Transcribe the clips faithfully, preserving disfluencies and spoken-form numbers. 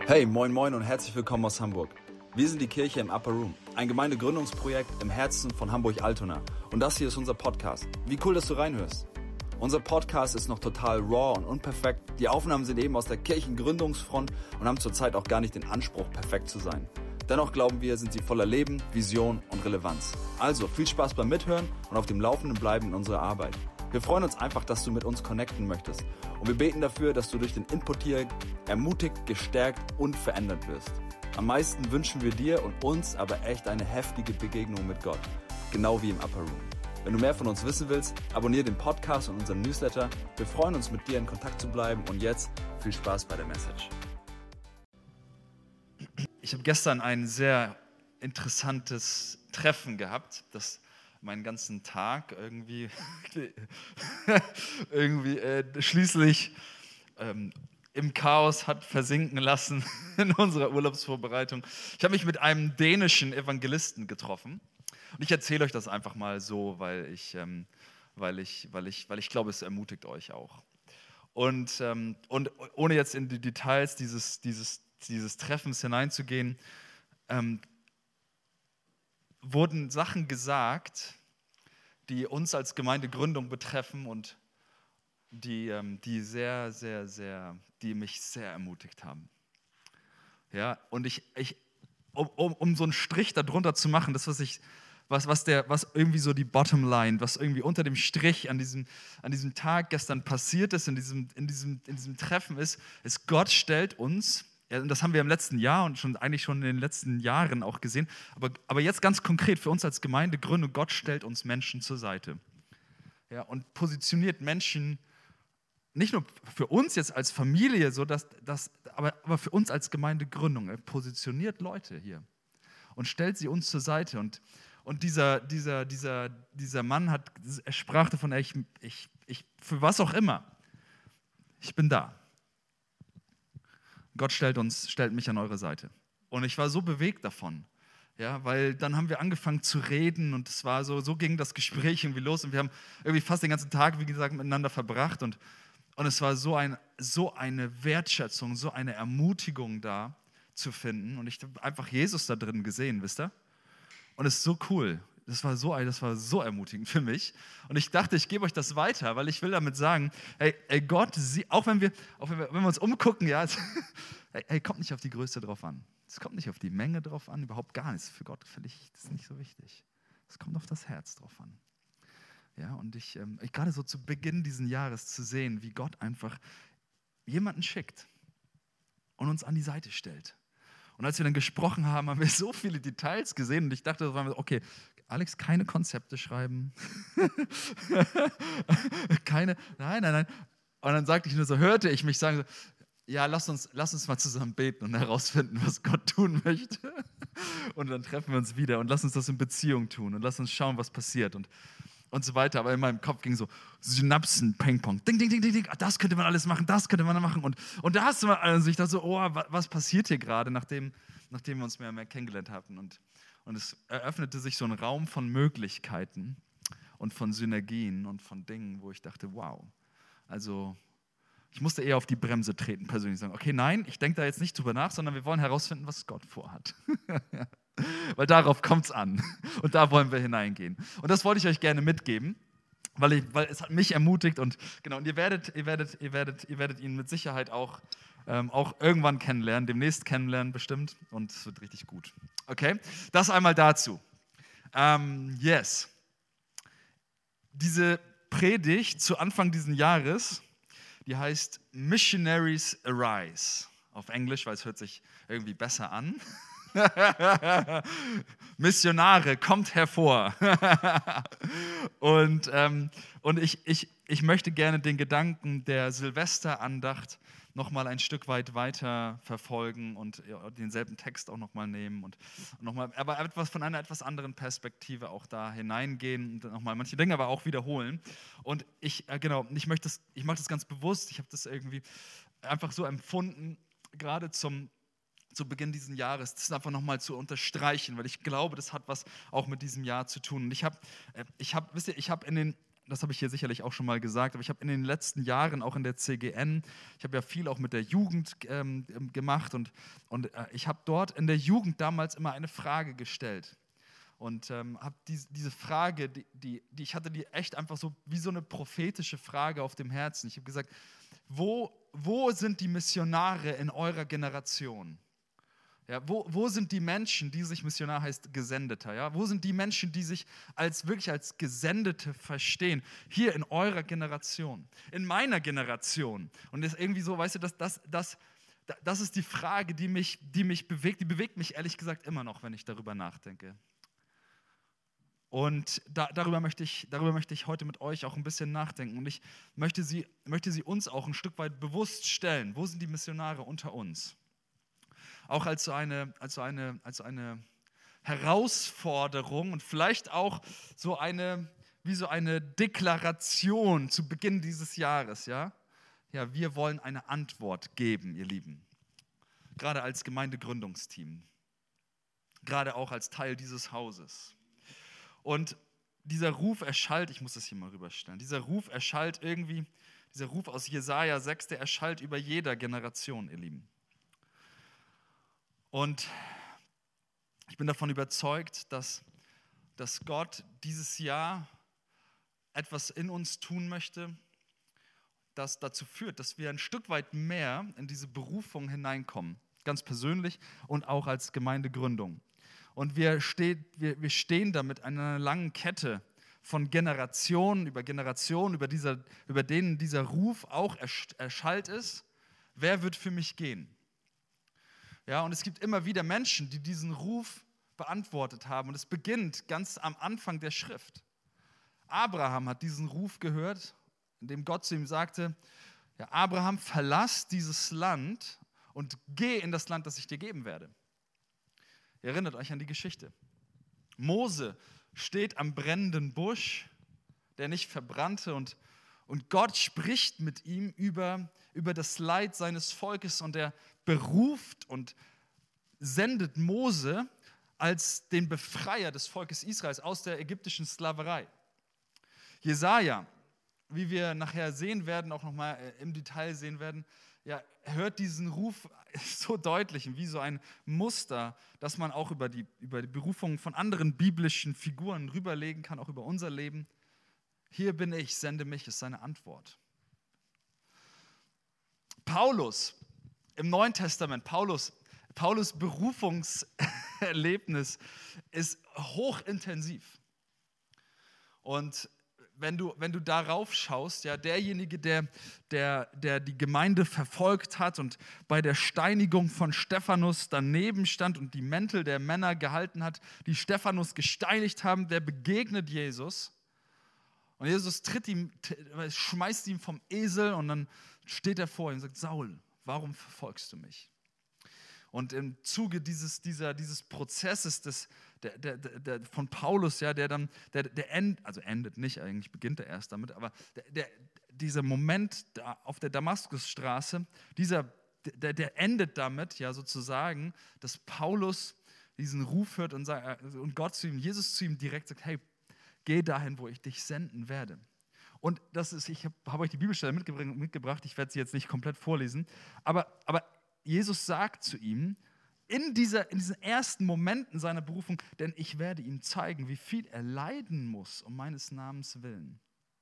Hey, moin moin und herzlich willkommen aus Hamburg. Wir sind die Kirche im Upper Room, ein Gemeindegründungsprojekt im Herzen von Hamburg-Altona. Und das hier ist unser Podcast. Wie cool, dass du reinhörst. Unser Podcast ist noch total raw und unperfekt. Die Aufnahmen sind eben aus der Kirchengründungsfront und haben zurzeit auch gar nicht den Anspruch, perfekt zu sein. Dennoch glauben wir, sind sie voller Leben, Vision und Relevanz. Also viel Spaß beim Mithören und auf dem Laufenden bleiben in unserer Arbeit. Wir freuen uns einfach, dass du mit uns connecten möchtest. Und wir beten dafür, dass du durch den Input hier ermutigt, gestärkt und verändert wirst. Am meisten wünschen wir dir und uns aber echt eine heftige Begegnung mit Gott. Genau wie im Upper Room. Wenn du mehr von uns wissen willst, abonniere den Podcast und unseren Newsletter. Wir freuen uns, mit dir in Kontakt zu bleiben. Und jetzt viel Spaß bei der Message. Ich habe gestern ein sehr interessantes Treffen gehabt, das meinen ganzen Tag irgendwie, irgendwie äh, schließlich ähm, im Chaos hat versinken lassen in unserer Urlaubsvorbereitung. Ich habe mich mit einem dänischen Evangelisten getroffen und ich erzähle euch das einfach mal so, weil ich, ähm, weil ich, weil ich, weil ich glaube, es ermutigt euch auch. Und, ähm, und ohne jetzt in die Details dieses, dieses, dieses Treffens hineinzugehen, ähm, wurden Sachen gesagt, die uns als Gemeindegründung betreffen und die, ähm, die sehr, sehr, sehr, die mich sehr ermutigt haben. Ja, und ich, ich um, um, um so einen Strich darunter zu machen, das, was ich, was, was, der, was irgendwie so die Bottomline, was irgendwie unter dem Strich an diesem, an diesem Tag gestern passiert ist, in diesem, in diesem, in diesem Treffen ist, ist, Gott stellt uns, ja, und das haben wir im letzten Jahr und schon eigentlich schon in den letzten Jahren auch gesehen, aber, aber jetzt ganz konkret für uns als Gemeindegründung, Gott stellt uns Menschen zur Seite. Ja, und positioniert Menschen, nicht nur für uns jetzt als Familie, so dass, dass, aber, aber für uns als Gemeindegründung. Er positioniert Leute hier und stellt sie uns zur Seite. Und, und dieser, dieser, dieser, dieser Mann hat, er sprach davon, ich, ich, ich, für was auch immer, ich bin da. Gott stellt uns, stellt mich an eure Seite. Und ich war so bewegt davon, ja, weil dann haben wir angefangen zu reden und es war so, so ging das Gespräch irgendwie los und wir haben irgendwie fast den ganzen Tag, wie gesagt, miteinander verbracht und, und es war so, ein, so eine Wertschätzung, so eine Ermutigung da zu finden und ich habe einfach Jesus da drin gesehen, wisst ihr? Und es ist so cool. Das war so, das war so ermutigend für mich. Und ich dachte, ich gebe euch das weiter, weil ich will damit sagen, hey, ey Gott, sie, auch, wenn wir, auch wenn wir, wenn wir uns umgucken, ja, hey, hey, kommt nicht auf die Größe drauf an. Es kommt nicht auf die Menge drauf an, überhaupt gar nichts. Für Gott finde ich das nicht so wichtig. Es kommt auf das Herz drauf an. Ja, und ich, ähm, ich gerade so zu Beginn dieses Jahres zu sehen, wie Gott einfach jemanden schickt und uns an die Seite stellt. Und als wir dann gesprochen haben, haben wir so viele Details gesehen und ich dachte, okay, Alex, keine Konzepte schreiben. keine, nein, nein, nein. Und dann sagte ich nur so, hörte ich mich sagen, so, ja, lass uns, lass uns mal zusammen beten und herausfinden, was Gott tun möchte. Und dann treffen wir uns wieder und lass uns das in Beziehung tun und lass uns schauen, was passiert und, und so weiter. Aber in meinem Kopf ging so Synapsen, Ping-Pong, ding, ding, ding, ding, ding, das könnte man alles machen, das könnte man machen. Und, und da hast du mal, also ich dachte so, oh, was passiert hier gerade, nachdem, nachdem wir uns mehr und mehr kennengelernt hatten. Und Und es eröffnete sich so ein Raum von Möglichkeiten und von Synergien und von Dingen, wo ich dachte, wow. Also ich musste eher auf die Bremse treten, persönlich sagen, okay, nein, ich denke da jetzt nicht drüber nach, sondern wir wollen herausfinden, was Gott vorhat. Weil darauf kommt es an. Und da wollen wir hineingehen. Und das wollte ich euch gerne mitgeben, weil, ich, weil es hat mich ermutigt. Und genau, und ihr werdet, ihr werdet, ihr werdet, ihr werdet ihn mit Sicherheit auch Ähm, auch irgendwann kennenlernen, demnächst kennenlernen bestimmt und es wird richtig gut. Okay, das einmal dazu. Ähm, yes. Diese Predigt zu Anfang dieses Jahres, die heißt Missionaries Arise. Auf Englisch, weil es hört sich irgendwie besser an. Missionare, kommt hervor. und ähm, und ich, ich, ich möchte gerne den Gedanken der Silvesterandacht nochmal ein Stück weit weiter verfolgen und ja, denselben Text auch nochmal nehmen und, und nochmal, aber etwas von einer etwas anderen Perspektive auch da hineingehen und nochmal manche Dinge aber auch wiederholen. Und ich, äh, genau, ich möchte das, ich mache das ganz bewusst, ich habe das irgendwie einfach so empfunden, gerade zum zu Beginn dieses Jahres, das einfach nochmal zu unterstreichen, weil ich glaube, das hat was auch mit diesem Jahr zu tun. Und ich habe, ich habe, wisst ihr, ich habe in den das habe ich hier sicherlich auch schon mal gesagt, aber ich habe in den letzten Jahren auch in der C G N, ich habe ja viel auch mit der Jugend ähm, gemacht und, und äh, ich habe dort in der Jugend damals immer eine Frage gestellt. Und ähm, habe die, diese Frage, die, die, die ich hatte, die echt einfach so wie so eine prophetische Frage auf dem Herzen. Ich habe gesagt, wo, wo sind die Missionare in eurer Generation? Ja, wo, wo sind die Menschen, die sich, Missionar heißt Gesendeter, ja? Wo sind die Menschen, die sich als wirklich als Gesendete verstehen? Hier in eurer Generation, in meiner Generation. Und das ist irgendwie so, weißt du, das, das, das, das ist die Frage, die mich, die mich bewegt. Die bewegt mich ehrlich gesagt immer noch, wenn ich darüber nachdenke. Und da, darüber, möchte ich, darüber möchte ich heute mit euch auch ein bisschen nachdenken. Und ich möchte sie, möchte sie uns auch ein Stück weit bewusst stellen. Wo sind die Missionare unter uns? Auch als so eine, als so eine, als so eine Herausforderung und vielleicht auch so eine, wie so eine Deklaration zu Beginn dieses Jahres. Ja? Ja, wir wollen eine Antwort geben, ihr Lieben. Gerade als Gemeindegründungsteam. Gerade auch als Teil dieses Hauses. Und dieser Ruf erschallt, ich muss das hier mal rüberstellen, dieser Ruf erschallt irgendwie, dieser Ruf aus Jesaja sechs, der erschallt über jeder Generation, ihr Lieben. Und ich bin davon überzeugt, dass, dass Gott dieses Jahr etwas in uns tun möchte, das dazu führt, dass wir ein Stück weit mehr in diese Berufung hineinkommen, ganz persönlich und auch als Gemeindegründung. Und wir, steht, wir, wir stehen damit an einer langen Kette von Generationen über Generationen, über, dieser, über denen dieser Ruf auch erschallt ist. Wer wird für mich gehen? Ja, und es gibt immer wieder Menschen, die diesen Ruf beantwortet haben. Und es beginnt ganz am Anfang der Schrift. Abraham hat diesen Ruf gehört, indem Gott zu ihm sagte, ja, Abraham, verlass dieses Land und geh in das Land, das ich dir geben werde. Ihr erinnert euch an die Geschichte. Mose steht am brennenden Busch, der nicht verbrannte, und, und Gott spricht mit ihm über, über das Leid seines Volkes, und er beruft und sendet Mose als den Befreier des Volkes Israels aus der ägyptischen Sklaverei. Jesaja, wie wir nachher sehen werden, auch nochmal im Detail sehen werden, ja, hört diesen Ruf so deutlich, wie so ein Muster, das man auch über die, über die Berufung von anderen biblischen Figuren rüberlegen kann, auch über unser Leben. Hier bin ich, sende mich, ist seine Antwort. Paulus im Neuen Testament, Paulus, Paulus Berufungserlebnis ist hochintensiv. Und Wenn du, wenn du darauf schaust, ja, derjenige, der, der, der die Gemeinde verfolgt hat und bei der Steinigung von Stephanus daneben stand und die Mäntel der Männer gehalten hat, die Stephanus gesteinigt haben, der begegnet Jesus. Und Jesus tritt ihm, schmeißt ihn vom Esel, und dann steht er vor ihm und sagt, Saul, warum verfolgst du mich? Und im Zuge dieses, dieser, dieses Prozesses des, der, der, der, von Paulus, ja, der dann, der, der end, also endet nicht, eigentlich beginnt er erst damit, aber der, der, dieser Moment da auf der Damaskusstraße, dieser, der, der endet damit, ja, sozusagen, dass Paulus diesen Ruf hört und, sagt, und Gott zu ihm, Jesus zu ihm direkt sagt, hey, geh dahin, wo ich dich senden werde. Und das ist, ich habe hab euch die Bibelstelle mitgebracht, ich werde sie jetzt nicht komplett vorlesen, aber, aber Jesus sagt zu ihm, in, dieser, in diesen ersten Momenten seiner Berufung, denn ich werde ihm zeigen, wie viel er leiden muss um meines Namens willen.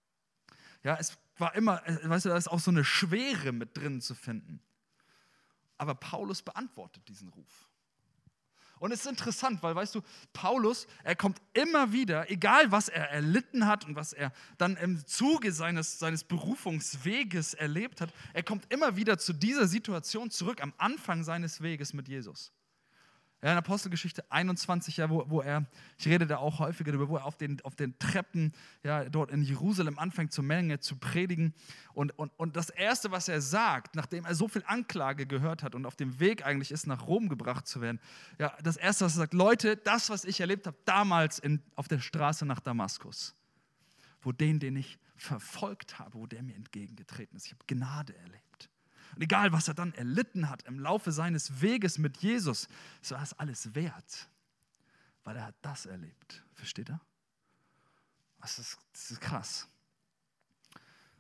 Ja, es war immer, weißt du, da ist auch so eine Schwere mit drin zu finden. Aber Paulus beantwortet diesen Ruf. Und es ist interessant, weil, weißt du, Paulus, er kommt immer wieder, egal was er erlitten hat und was er dann im Zuge seines, seines Berufungsweges erlebt hat, er kommt immer wieder zu dieser Situation zurück am Anfang seines Weges mit Jesus. Ja, in Apostelgeschichte einundzwanzig, ja, wo, wo er, ich rede da auch häufiger darüber, wo er auf den, auf den Treppen ja, dort in Jerusalem anfängt, zur Menge zu predigen. Und, und, und das Erste, was er sagt, nachdem er so viel Anklage gehört hat und auf dem Weg eigentlich ist, nach Rom gebracht zu werden, ja, das Erste, was er sagt, Leute, das, was ich erlebt habe, damals in, auf der Straße nach Damaskus, wo den, den ich verfolgt habe, wo der mir entgegengetreten ist, ich habe Gnade erlebt. Und egal, was er dann erlitten hat im Laufe seines Weges mit Jesus, so war es alles wert, weil er hat das erlebt. Versteht ihr? Das ist, das ist krass.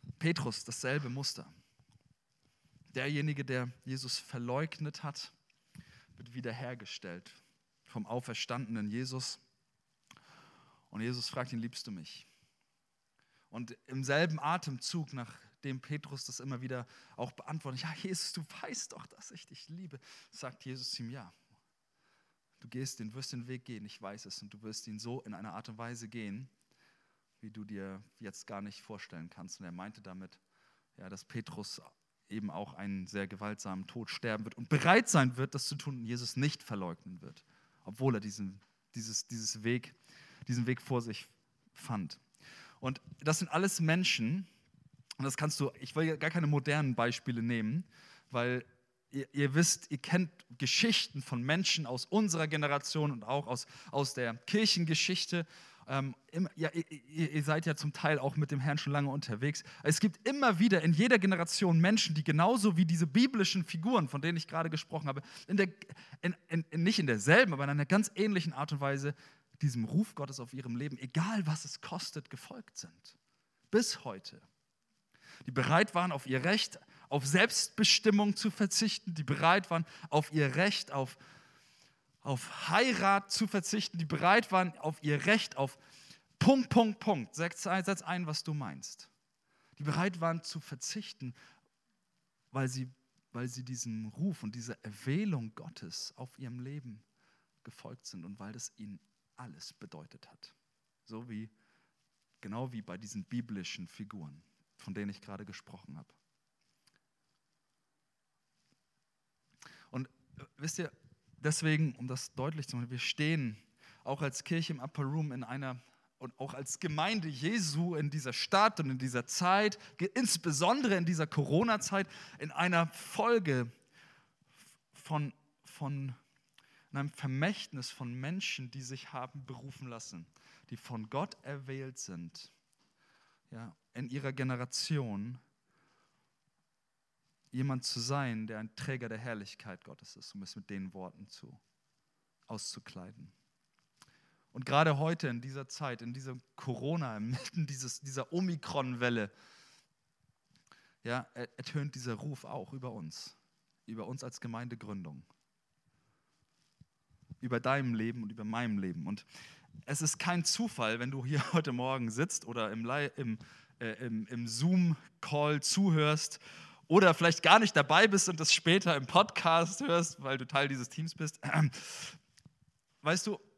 Petrus, dasselbe Muster. Derjenige, der Jesus verleugnet hat, wird wiederhergestellt vom auferstandenen Jesus. Und Jesus fragt ihn, liebst du mich? Und im selben Atemzug, nachdem Petrus das immer wieder auch beantwortet, ja Jesus, du weißt doch, dass ich dich liebe, sagt Jesus ihm, ja, du gehst den, wirst den Weg gehen, ich weiß es, und du wirst ihn so in einer Art und Weise gehen, wie du dir jetzt gar nicht vorstellen kannst. Und er meinte damit, ja, dass Petrus eben auch einen sehr gewaltsamen Tod sterben wird und bereit sein wird, das zu tun und Jesus nicht verleugnen wird, obwohl er diesen, dieses, dieses Weg, diesen Weg vor sich fand. Und das sind alles Menschen, und das kannst du, ich will ja gar keine modernen Beispiele nehmen, weil ihr, ihr wisst, ihr kennt Geschichten von Menschen aus unserer Generation und auch aus, aus der Kirchengeschichte. Ähm, im, ja, ihr, ihr seid ja zum Teil auch mit dem Herrn schon lange unterwegs. Es gibt immer wieder in jeder Generation Menschen, die genauso wie diese biblischen Figuren, von denen ich gerade gesprochen habe, in der, in, in, in, nicht in derselben, aber in einer ganz ähnlichen Art und Weise diesem Ruf Gottes auf ihrem Leben, egal was es kostet, gefolgt sind. Bis heute. Die bereit waren, auf ihr Recht, auf Selbstbestimmung zu verzichten, die bereit waren, auf ihr Recht, auf, auf Heirat zu verzichten, die bereit waren, auf ihr Recht, auf Punkt, Punkt, Punkt. Setz, setz ein, was du meinst. Die bereit waren zu verzichten, weil sie, weil sie diesem Ruf und dieser Erwählung Gottes auf ihrem Leben gefolgt sind und weil das ihnen alles bedeutet hat. So wie, genau wie bei diesen biblischen Figuren, von denen ich gerade gesprochen habe. Und wisst ihr, deswegen, um das deutlich zu machen, wir stehen auch als Kirche im Upper Room in einer, und auch als Gemeinde Jesu in dieser Stadt und in dieser Zeit, insbesondere in dieser Corona-Zeit, in einer Folge von, von in einem Vermächtnis von Menschen, die sich haben berufen lassen, die von Gott erwählt sind, ja, in ihrer Generation jemand zu sein, der ein Träger der Herrlichkeit Gottes ist, um es mit den Worten zu, auszukleiden. Und gerade heute in dieser Zeit, in dieser Corona, inmitten dieses, dieser Omikron-Welle, ja, ertönt dieser Ruf auch über uns, über uns als Gemeindegründung, über deinem Leben und über meinem Leben. Und es ist kein Zufall, wenn du hier heute Morgen sitzt oder im, im, äh, im, im Zoom-Call zuhörst oder vielleicht gar nicht dabei bist und das später im Podcast hörst, weil du Teil dieses Teams bist. Weißt du,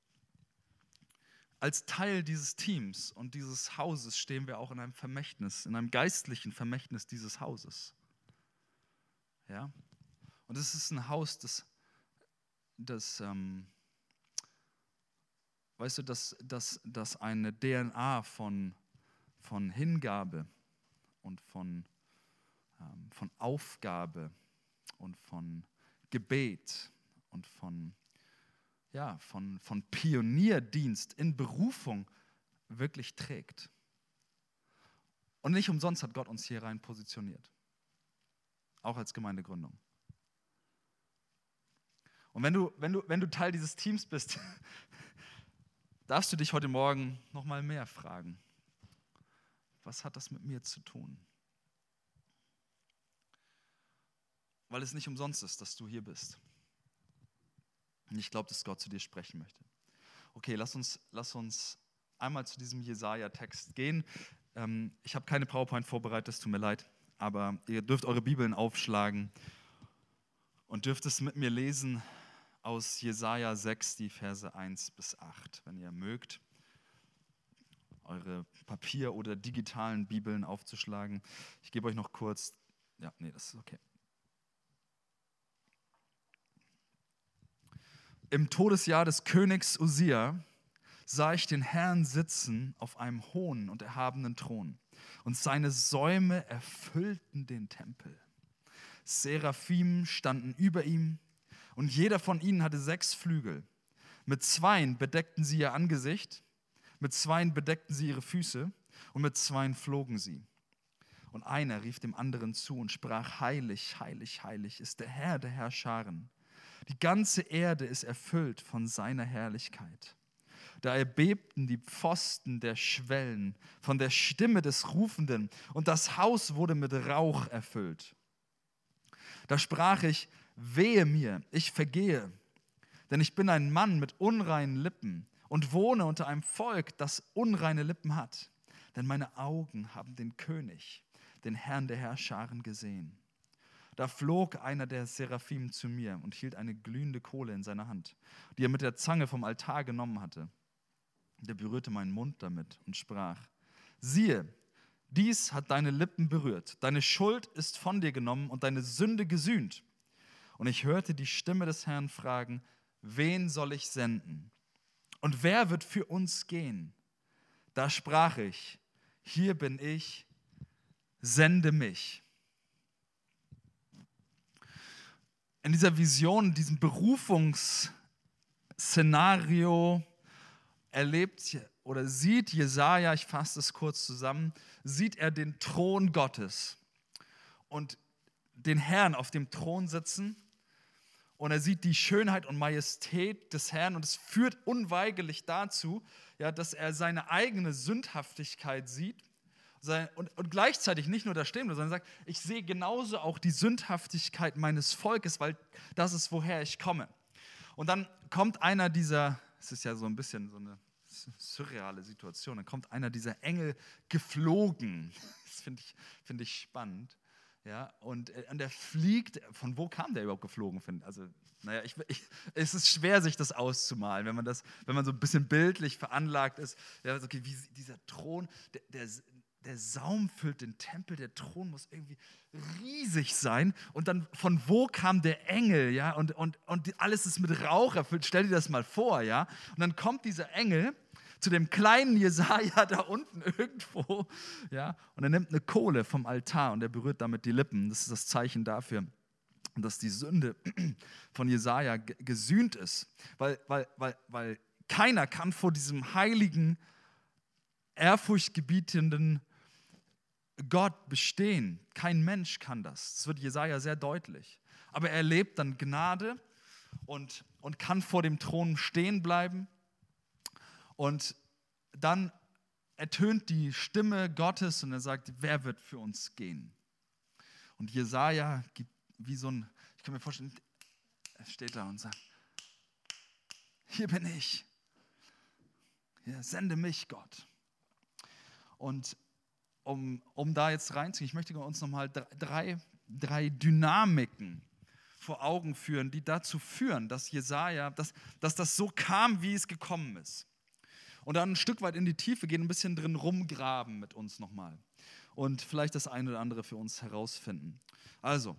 als Teil dieses Teams und dieses Hauses stehen wir auch in einem Vermächtnis, in einem geistlichen Vermächtnis dieses Hauses. Ja? Und es ist ein Haus, das Das, ähm, weißt du, dass, dass, dass eine D N A von, von Hingabe und von, ähm, von Aufgabe und von Gebet und von, ja, von, von Pionierdienst in Berufung wirklich trägt. Und nicht umsonst hat Gott uns hier rein positioniert, auch als Gemeindegründung. Und wenn du, wenn du, wenn du Teil dieses Teams bist, darfst du dich heute Morgen noch mal mehr fragen. Was hat das mit mir zu tun? Weil es nicht umsonst ist, dass du hier bist. Und ich glaube, dass Gott zu dir sprechen möchte. Okay, lass uns, lass uns einmal zu diesem Jesaja-Text gehen. Ähm, ich habe keine PowerPoint vorbereitet, es tut mir leid, aber ihr dürft eure Bibeln aufschlagen und dürft es mit mir lesen aus Jesaja sechs, die Verse eins bis acht, wenn ihr mögt, eure Papier- oder digitalen Bibeln aufzuschlagen. Ich gebe euch noch kurz, ja, nee, das ist okay. Im Todesjahr des Königs Usia sah ich den Herrn sitzen auf einem hohen und erhabenen Thron, und seine Säume erfüllten den Tempel. Seraphim standen über ihm, und jeder von ihnen hatte sechs Flügel. Mit zweien bedeckten sie ihr Angesicht, mit zweien bedeckten sie ihre Füße, und mit zweien flogen sie. Und einer rief dem anderen zu und sprach: Heilig, heilig, heilig ist der Herr der Herrscharen. Die ganze Erde ist erfüllt von seiner Herrlichkeit. Da erbebten die Pfosten der Schwellen von der Stimme des Rufenden und das Haus wurde mit Rauch erfüllt. Da sprach ich, wehe mir, ich vergehe, denn ich bin ein Mann mit unreinen Lippen und wohne unter einem Volk, das unreine Lippen hat. Denn meine Augen haben den König, den Herrn der Herrscharen gesehen. Da flog einer der Seraphim zu mir und hielt eine glühende Kohle in seiner Hand, die er mit der Zange vom Altar genommen hatte. Der berührte meinen Mund damit und sprach, siehe, dies hat deine Lippen berührt, deine Schuld ist von dir genommen und deine Sünde gesühnt. Und ich hörte die Stimme des Herrn fragen, wen soll ich senden? Und wer wird für uns gehen? Da sprach ich, hier bin ich, sende mich. In dieser Vision, diesem Berufungsszenario erlebt oder sieht Jesaja, ich fasse es kurz zusammen, sieht er den Thron Gottes und den Herrn auf dem Thron sitzen und er sieht die Schönheit und Majestät des Herrn und es führt unweigerlich dazu, ja, dass er seine eigene Sündhaftigkeit sieht und, und gleichzeitig nicht nur da stehen, sondern sagt, ich sehe genauso auch die Sündhaftigkeit meines Volkes, weil das ist, woher ich komme. Und dann kommt einer dieser, es ist ja so ein bisschen so eine surreale Situation, dann kommt einer dieser Engel geflogen. Das finde ich, find ich spannend. Ja, und, und er fliegt, von wo kam der überhaupt geflogen? Also, naja, ich, ich, es ist schwer, sich das auszumalen, wenn man, das, wenn man so ein bisschen bildlich veranlagt ist. Ja, okay, wie dieser Thron, der, der, der Saum füllt den Tempel, der Thron muss irgendwie riesig sein. Und dann, von wo kam der Engel? Ja, und, und, und alles ist mit Rauch erfüllt. Stell dir das mal vor, ja. Und dann kommt dieser Engel zu dem kleinen Jesaja da unten irgendwo, ja, und er nimmt eine Kohle vom Altar und er berührt damit die Lippen. Das ist das Zeichen dafür, dass die Sünde von Jesaja gesühnt ist, weil, weil, weil, weil keiner kann vor diesem heiligen, ehrfurchtgebietenden Gott bestehen. Kein Mensch kann das. Das wird Jesaja sehr deutlich. Aber er erlebt dann Gnade und, und kann vor dem Thron stehen bleiben. Und dann ertönt die Stimme Gottes und er sagt, wer wird für uns gehen? Und Jesaja gibt wie so ein, ich kann mir vorstellen, er steht da und sagt, hier bin ich. Ja, sende mich, Gott. Und um, um da jetzt reinzugehen, ich möchte uns nochmal drei, drei Dynamiken vor Augen führen, die dazu führen, dass Jesaja, dass, dass das so kam, wie es gekommen ist. Und dann ein Stück weit in die Tiefe gehen, ein bisschen drin rumgraben mit uns nochmal. Und vielleicht das eine oder andere für uns herausfinden. Also,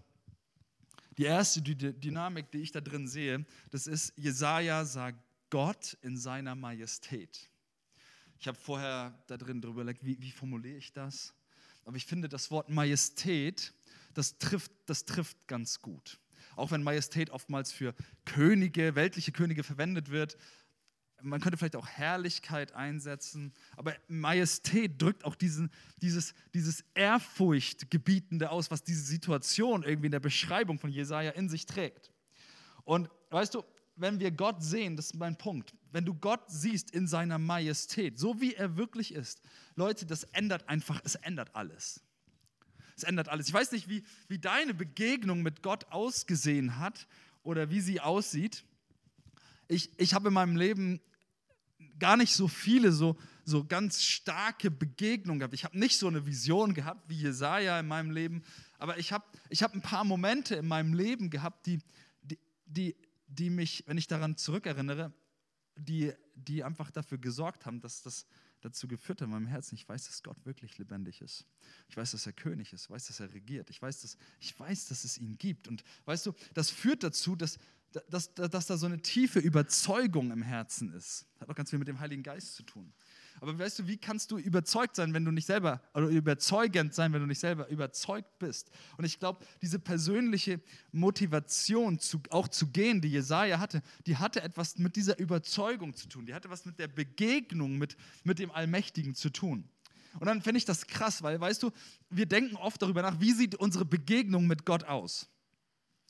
die erste Dynamik, die ich da drin sehe, das ist, Jesaja sagt Gott in seiner Majestät. Ich habe vorher da drin drüber überlegt, wie, wie formuliere ich das? Aber ich finde, das Wort Majestät, das trifft, das trifft ganz gut. Auch wenn Majestät oftmals für Könige, weltliche Könige verwendet wird, man könnte vielleicht auch Herrlichkeit einsetzen, aber Majestät drückt auch diesen, dieses, dieses Ehrfurchtgebietende aus, was diese Situation irgendwie in der Beschreibung von Jesaja in sich trägt. Und weißt du, wenn wir Gott sehen, das ist mein Punkt, wenn du Gott siehst in seiner Majestät, so wie er wirklich ist, Leute, das ändert einfach, es ändert alles. Es ändert alles. Ich weiß nicht, wie, wie deine Begegnung mit Gott ausgesehen hat oder wie sie aussieht. Ich, ich habe in meinem Leben gar nicht so viele, so, so ganz starke Begegnungen gehabt. Ich habe nicht so eine Vision gehabt wie Jesaja in meinem Leben, aber ich habe ich hab ein paar Momente in meinem Leben gehabt, die, die, die, die mich, wenn ich daran zurückerinnere, die, die einfach dafür gesorgt haben, dass das dazu geführt hat in meinem Herzen. Ich weiß, dass Gott wirklich lebendig ist. Ich weiß, dass er König ist. Ich weiß, dass er regiert. Ich weiß, dass, ich weiß, dass es ihn gibt. Und weißt du, das führt dazu, dass Dass, dass da so eine tiefe Überzeugung im Herzen ist. Hat auch ganz viel mit dem Heiligen Geist zu tun. Aber weißt du, wie kannst du überzeugt sein, wenn du nicht selber, oder überzeugend sein, wenn du nicht selber überzeugt bist? Und ich glaube, diese persönliche Motivation, zu, auch zu gehen, die Jesaja hatte, die hatte etwas mit dieser Überzeugung zu tun. Die hatte was mit der Begegnung mit, mit dem Allmächtigen zu tun. Und dann finde ich das krass, weil, weißt du, wir denken oft darüber nach, wie sieht unsere Begegnung mit Gott aus?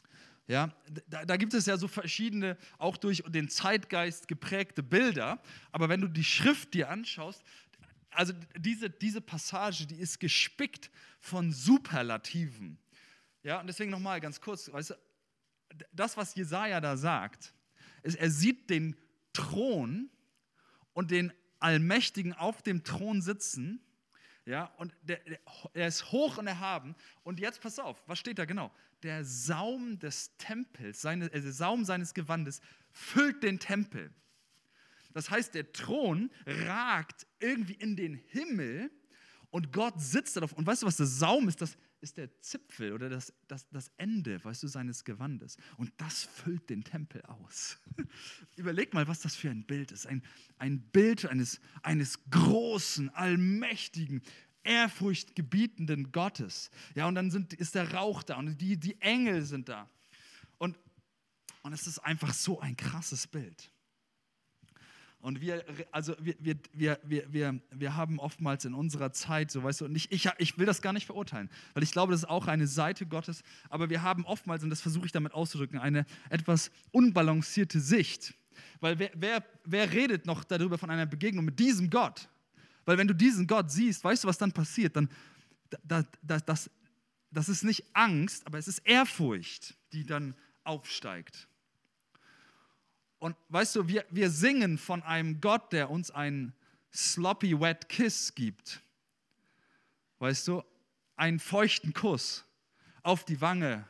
Ja, da, da gibt es ja so verschiedene, auch durch den Zeitgeist geprägte Bilder. Aber wenn du die Schrift dir anschaust, also diese, diese Passage, die ist gespickt von Superlativen. Ja, und deswegen nochmal ganz kurz, weißt du, das, was Jesaja da sagt, ist, er sieht den Thron und den Allmächtigen auf dem Thron sitzen. Ja, und der, der, er ist hoch und erhaben. Und jetzt pass auf, was steht da genau? Der Saum des Tempels, seine, also der Saum seines Gewandes füllt den Tempel. Das heißt, der Thron ragt irgendwie in den Himmel und Gott sitzt darauf. Und weißt du, was der Saum ist? Das ist der Zipfel oder das, das, das Ende, weißt du, seines Gewandes. Und das füllt den Tempel aus. Überleg mal, was das für ein Bild ist. Ein, ein Bild eines, eines großen, allmächtigen, ehrfurchtgebietenden Gottes. Ja, und dann sind, ist der Rauch da und die, die Engel sind da. Und, und es ist einfach so ein krasses Bild. Und wir, also wir, wir, wir, wir, wir, wir haben oftmals in unserer Zeit, so weißt du, und ich, ich, ich will das gar nicht verurteilen, weil ich glaube, das ist auch eine Seite Gottes, aber wir haben oftmals, und das versuche ich damit auszudrücken, eine etwas unbalancierte Sicht. Weil wer, wer, wer redet noch darüber von einer Begegnung mit diesem Gott? Weil wenn du diesen Gott siehst, weißt du, was dann passiert? Dann, da, da, das, das ist nicht Angst, aber es ist Ehrfurcht, die dann aufsteigt. Und weißt du, wir, wir singen von einem Gott, der uns einen sloppy wet kiss gibt. Weißt du, einen feuchten Kuss auf die Wange.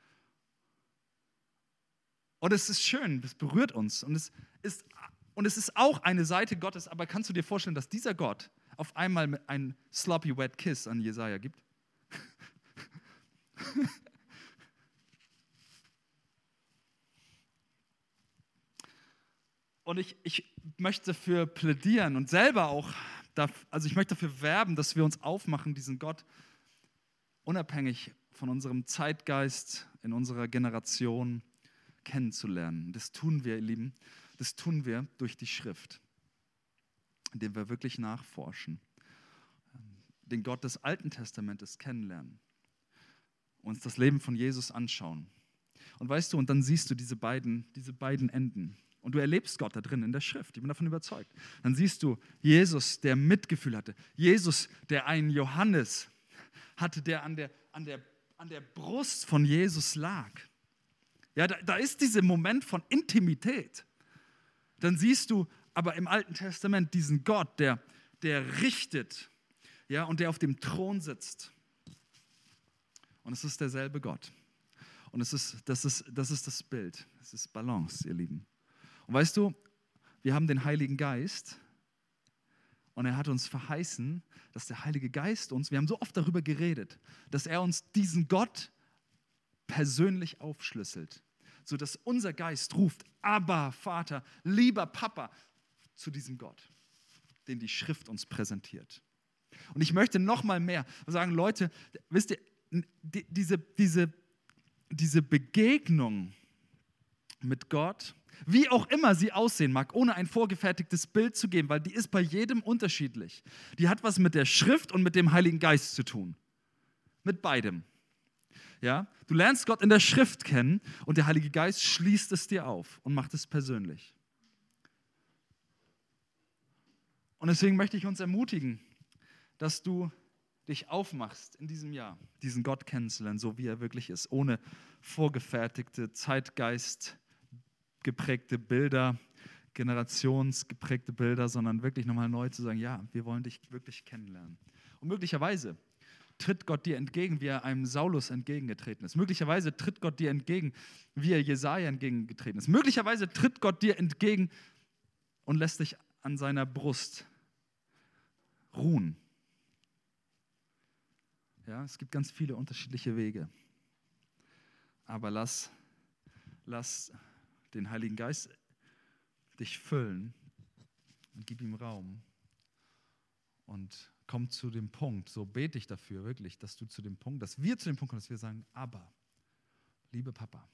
Und es ist schön, es berührt uns. Und es ist, und es ist auch eine Seite Gottes, aber kannst du dir vorstellen, dass dieser Gott auf einmal einen sloppy wet kiss an Jesaja gibt? Und ich, ich möchte dafür plädieren und selber auch, also ich möchte dafür werben, dass wir uns aufmachen, diesen Gott unabhängig von unserem Zeitgeist in unserer Generation kennenzulernen. Das tun wir, ihr Lieben, das tun wir durch die Schrift, indem wir wirklich nachforschen, den Gott des Alten Testamentes kennenlernen, uns das Leben von Jesus anschauen. Und weißt du, und dann siehst du diese beiden, diese beiden Enden. Und du erlebst Gott da drin in der Schrift. Ich bin davon überzeugt. Dann siehst du Jesus, der Mitgefühl hatte. Jesus, der einen Johannes hatte, der an der, an der, an der Brust von Jesus lag. Ja, da, da ist dieser Moment von Intimität. Dann siehst du aber im Alten Testament diesen Gott, der, der richtet, ja, und der auf dem Thron sitzt. Und es ist derselbe Gott. Und es ist, das, ist, das ist das Bild. Es ist Balance, ihr Lieben. Und weißt du, wir haben den Heiligen Geist und er hat uns verheißen, dass der Heilige Geist uns, wir haben so oft darüber geredet, dass er uns diesen Gott persönlich aufschlüsselt, sodass unser Geist ruft, Abba, Vater, lieber Papa, zu diesem Gott, den die Schrift uns präsentiert. Und ich möchte noch mal mehr sagen, Leute, wisst ihr, die, diese, diese, diese Begegnung mit Gott, wie auch immer sie aussehen mag, ohne ein vorgefertigtes Bild zu geben, weil die ist bei jedem unterschiedlich. Die hat was mit der Schrift und mit dem Heiligen Geist zu tun. Mit beidem. Ja? Du lernst Gott in der Schrift kennen und der Heilige Geist schließt es dir auf und macht es persönlich. Und deswegen möchte ich uns ermutigen, dass du dich aufmachst in diesem Jahr, diesen Gott kennenzulernen, so wie er wirklich ist, ohne vorgefertigte Zeitgeist geprägte Bilder, generationsgeprägte Bilder, sondern wirklich nochmal neu zu sagen, ja, wir wollen dich wirklich kennenlernen. Und möglicherweise tritt Gott dir entgegen, wie er einem Saulus entgegengetreten ist. Möglicherweise tritt Gott dir entgegen, wie er Jesaja entgegengetreten ist. Möglicherweise tritt Gott dir entgegen und lässt dich an seiner Brust ruhen. Ja, es gibt ganz viele unterschiedliche Wege. Aber lass, lass den Heiligen Geist dich füllen und gib ihm Raum und komm zu dem Punkt, so bete ich dafür wirklich, dass du zu dem Punkt, dass wir zu dem Punkt kommen, dass wir sagen, aber, liebe Papa.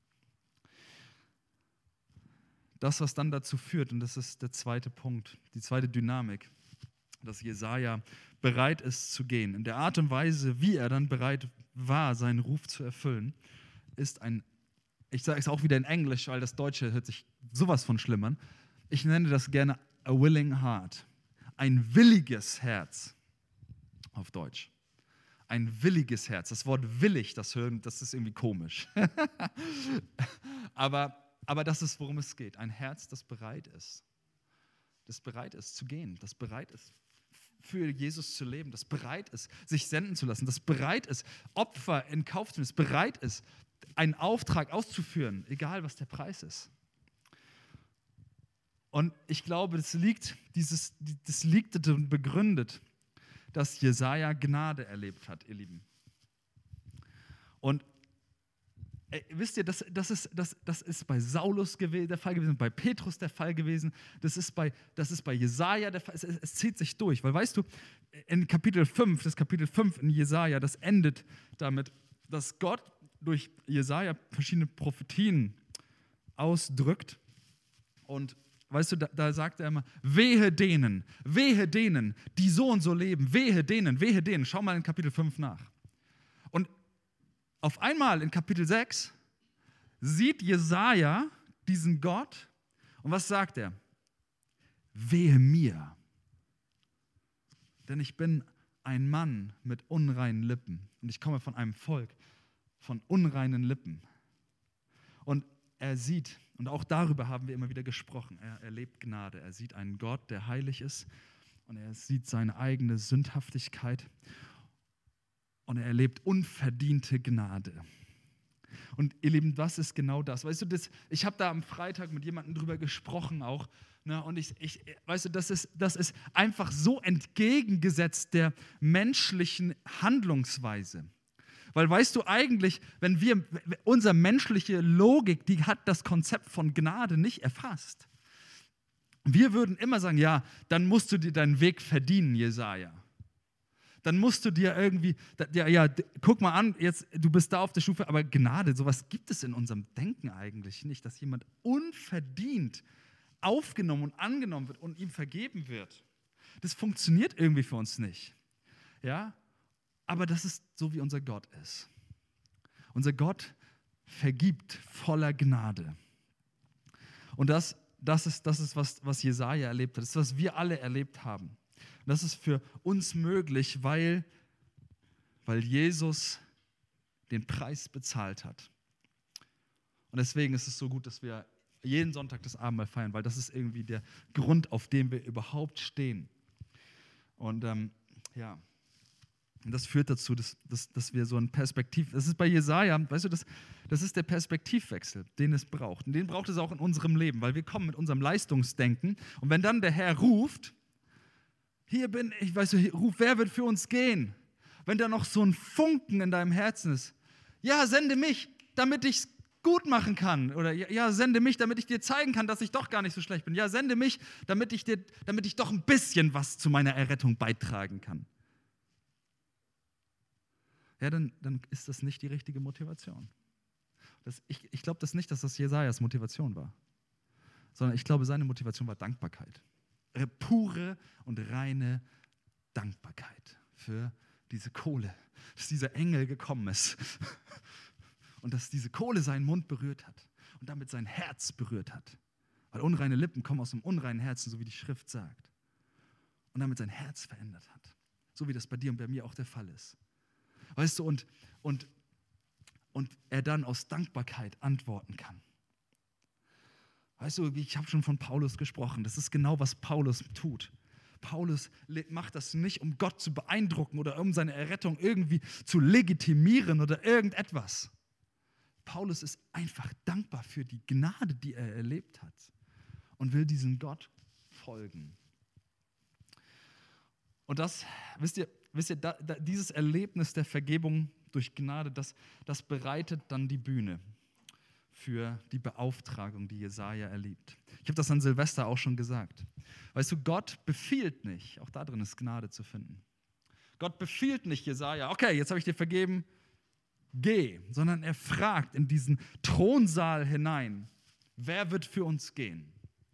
Das, was dann dazu führt, und das ist der zweite Punkt, die zweite Dynamik, dass Jesaja bereit ist zu gehen. In der Art und Weise, wie er dann bereit war, seinen Ruf zu erfüllen, ist ein ich sage es auch wieder in Englisch, weil das Deutsche hört sich sowas von schlimm an. Ich nenne das gerne a willing heart. Ein williges Herz auf Deutsch. Ein williges Herz. Das Wort willig, das hören, das ist irgendwie komisch. aber, aber das ist, worum es geht. Ein Herz, das bereit ist. Das bereit ist zu gehen. Das bereit ist, für Jesus zu leben. Das bereit ist, sich senden zu lassen. Das bereit ist, Opfer in Kauf zu nehmen. Das bereit ist, einen Auftrag auszuführen, egal was der Preis ist. Und ich glaube, das liegt, dieses, das liegt darin begründet, dass Jesaja Gnade erlebt hat, ihr Lieben. Und ey, wisst ihr, das, das, ist, das, das ist bei Saulus gew- der Fall gewesen, bei Petrus der Fall gewesen, das ist bei, das ist bei Jesaja der Fall, es, es zieht sich durch. Weil weißt du, in Kapitel fünf, das Kapitel fünf in Jesaja, das endet damit, dass Gott durch Jesaja verschiedene Prophetien ausdrückt. Und weißt du, da, da sagt er immer, wehe denen, wehe denen, die so und so leben, wehe denen, wehe denen. Schau mal in Kapitel fünf nach. Und auf einmal in Kapitel sechs sieht Jesaja diesen Gott und was sagt er? Wehe mir, denn ich bin ein Mann mit unreinen Lippen und ich komme von einem Volk von unreinen Lippen. Und er sieht, und auch darüber haben wir immer wieder gesprochen, er erlebt Gnade. Er sieht einen Gott, der heilig ist und er sieht seine eigene Sündhaftigkeit und er erlebt unverdiente Gnade. Und ihr Lieben, was ist genau das? Weißt du, das, ich habe da am Freitag mit jemandem drüber gesprochen auch, ne, und ich, ich, weißt du, das ist, das ist einfach so entgegengesetzt der menschlichen Handlungsweise. Weil weißt du eigentlich, wenn wir, unsere menschliche Logik, die hat das Konzept von Gnade nicht erfasst. Wir würden immer sagen, ja, dann musst du dir deinen Weg verdienen, Jesaja. Dann musst du dir irgendwie, ja, ja, guck mal an, jetzt, du bist da auf der Stufe, aber Gnade, sowas gibt es in unserem Denken eigentlich nicht, dass jemand unverdient aufgenommen und angenommen wird und ihm vergeben wird. Das funktioniert irgendwie für uns nicht. Ja? Aber das ist so, wie unser Gott ist. Unser Gott vergibt voller Gnade. Und das, das ist, das ist was, was Jesaja erlebt hat. Das ist, was wir alle erlebt haben. Und das ist für uns möglich, weil, weil Jesus den Preis bezahlt hat. Und deswegen ist es so gut, dass wir jeden Sonntag das Abendmahl feiern, weil das ist irgendwie der Grund, auf dem wir überhaupt stehen. Und ähm, ja, und das führt dazu, dass, dass, dass wir so ein Perspektiv, das ist bei Jesaja, weißt du, das, das ist der Perspektivwechsel, den es braucht. Und den braucht es auch in unserem Leben, weil wir kommen mit unserem Leistungsdenken. Und wenn dann der Herr ruft, hier bin ich, weißt du, ruf, wer wird für uns gehen? Wenn da noch so ein Funken in deinem Herzen ist, ja, sende mich, damit ich es gut machen kann. Oder ja, sende mich, damit ich dir zeigen kann, dass ich doch gar nicht so schlecht bin. Ja, sende mich, damit ich, dir, damit ich doch ein bisschen was zu meiner Errettung beitragen kann. Ja, dann, dann ist das nicht die richtige Motivation. Das, ich ich glaube das nicht, dass das Jesajas Motivation war, sondern ich glaube, seine Motivation war Dankbarkeit. Pure und reine Dankbarkeit für diese Kohle, dass dieser Engel gekommen ist und dass diese Kohle seinen Mund berührt hat und damit sein Herz berührt hat. Weil unreine Lippen kommen aus einem unreinen Herzen, so wie die Schrift sagt. Und damit sein Herz verändert hat. So wie das bei dir und bei mir auch der Fall ist. Weißt du, und, und, und er dann aus Dankbarkeit antworten kann. Weißt du, ich habe schon von Paulus gesprochen. Das ist genau, was Paulus tut. Paulus macht das nicht, um Gott zu beeindrucken oder um seine Errettung irgendwie zu legitimieren oder irgendetwas. Paulus ist einfach dankbar für die Gnade, die er erlebt hat und will diesem Gott folgen. Und das, wisst ihr, wisst ihr da, da, dieses Erlebnis der Vergebung durch Gnade, das, das bereitet dann die Bühne für die Beauftragung, die Jesaja erlebt. Ich habe das an Silvester auch schon gesagt. Weißt du, Gott befiehlt nicht, auch da drin ist Gnade zu finden. Gott befiehlt nicht Jesaja, okay, jetzt habe ich dir vergeben, geh, sondern er fragt in diesen Thronsaal hinein, wer wird für uns gehen?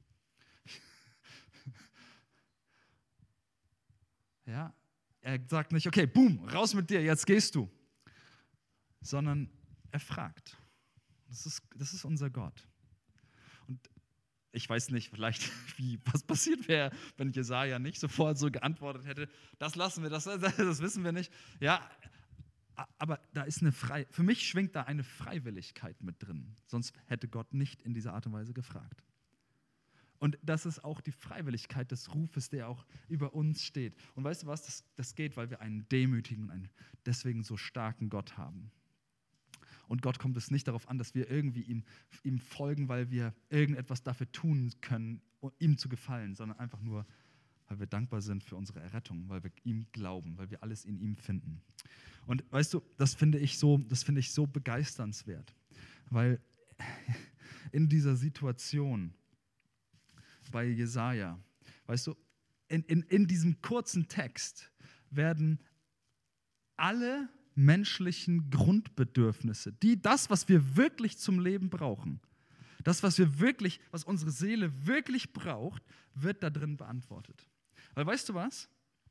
Ja, er sagt nicht, okay, boom, raus mit dir, jetzt gehst du, sondern er fragt. Das ist, das ist unser Gott. Und ich weiß nicht, vielleicht, wie, was passiert wäre, wenn Jesaja nicht sofort so geantwortet hätte. Das lassen wir, das, das wissen wir nicht. Ja, aber da ist eine Frei, für mich schwingt da eine Freiwilligkeit mit drin. Sonst hätte Gott nicht in dieser Art und Weise gefragt. Und das ist auch die Freiwilligkeit des Rufes, der auch über uns steht. Und weißt du was, das, das geht, weil wir einen demütigen und einen deswegen so starken Gott haben. Und Gott kommt es nicht darauf an, dass wir irgendwie ihm, ihm folgen, weil wir irgendetwas dafür tun können, ihm zu gefallen, sondern einfach nur, weil wir dankbar sind für unsere Errettung, weil wir ihm glauben, weil wir alles in ihm finden. Und weißt du, das finde ich so, das finde ich so begeisternswert, weil in dieser Situation bei Jesaja, weißt du, in, in, in diesem kurzen Text werden alle menschlichen Grundbedürfnisse, die das, was wir wirklich zum Leben brauchen, das, was wir wirklich, was unsere Seele wirklich braucht, wird da drin beantwortet. Weil weißt du was?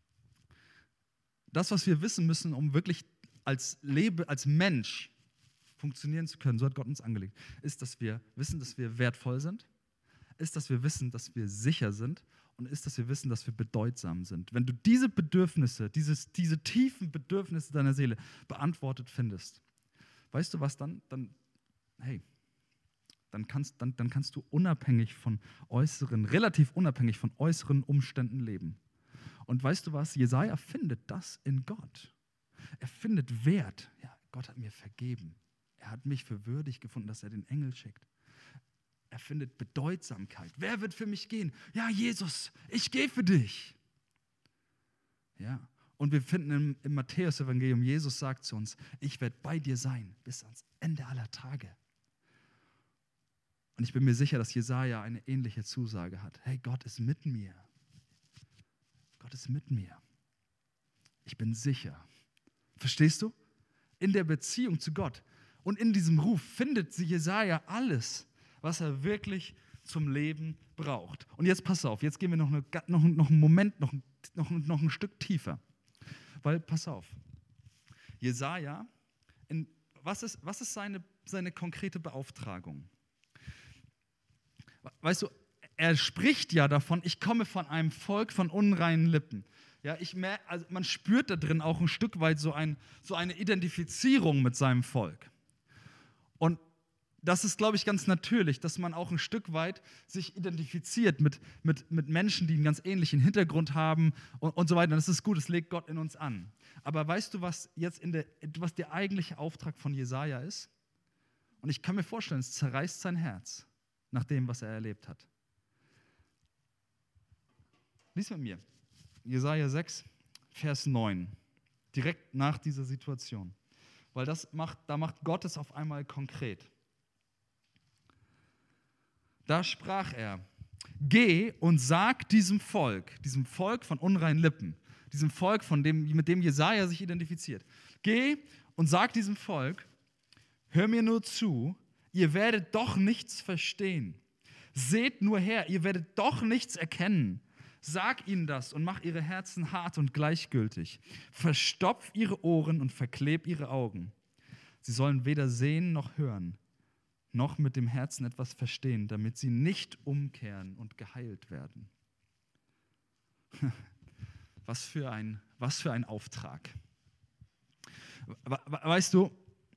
Das, was wir wissen müssen, um wirklich als Lebe, als Mensch funktionieren zu können, so hat Gott uns angelegt, ist, dass wir wissen, dass wir wertvoll sind, ist, dass wir wissen, dass wir sicher sind und ist, dass wir wissen, dass wir bedeutsam sind. Wenn du diese Bedürfnisse, dieses, diese tiefen Bedürfnisse deiner Seele beantwortet findest, weißt du was dann? Dann, hey, dann kannst, dann, dann kannst du unabhängig von äußeren, relativ unabhängig von äußeren Umständen leben. Und weißt du was? Jesaja findet das in Gott. Er findet Wert. Ja, Gott hat mir vergeben. Er hat mich für würdig gefunden, dass er den Engel schickt. Er findet Bedeutsamkeit. Wer wird für mich gehen? Ja, Jesus, ich gehe für dich. Ja, und wir finden im, im Matthäus-Evangelium, Jesus sagt zu uns, ich werde bei dir sein bis ans Ende aller Tage. Und ich bin mir sicher, dass Jesaja eine ähnliche Zusage hat. Hey, Gott ist mit mir. Gott ist mit mir. Ich bin sicher. Verstehst du? In der Beziehung zu Gott und in diesem Ruf findet Jesaja alles, was er wirklich zum Leben braucht. Und jetzt pass auf, jetzt gehen wir noch, eine, noch, noch einen Moment, noch, noch, noch ein Stück tiefer. Weil, pass auf, Jesaja, in, was ist, was ist seine, seine konkrete Beauftragung? Weißt du, er spricht ja davon, ich komme von einem Volk von unreinen Lippen. Ja, ich mer- also man spürt da drin auch ein Stück weit so, ein, so eine Identifizierung mit seinem Volk. Und das ist, glaube ich, ganz natürlich, dass man auch ein Stück weit sich identifiziert mit, mit, mit Menschen, die einen ganz ähnlichen Hintergrund haben und, und so weiter. Und das ist gut, das legt Gott in uns an. Aber weißt du, was jetzt in der, was der eigentliche Auftrag von Jesaja ist? Und ich kann mir vorstellen, es zerreißt sein Herz nach dem, was er erlebt hat. Lies mit mir. Jesaja sechs, Vers neun. Direkt nach dieser Situation. Weil das macht, da macht Gott es auf einmal konkret. Da sprach er, geh und sag diesem Volk, diesem Volk von unreinen Lippen, diesem Volk, von dem, mit dem Jesaja sich identifiziert, geh und sag diesem Volk, hör mir nur zu, ihr werdet doch nichts verstehen. Seht nur her, ihr werdet doch nichts erkennen. Sag ihnen das und mach ihre Herzen hart und gleichgültig. Verstopf ihre Ohren und verkleb ihre Augen. Sie sollen weder sehen noch hören, noch mit dem Herzen etwas verstehen, damit sie nicht umkehren und geheilt werden. Was für ein, was für ein Auftrag. Weißt du,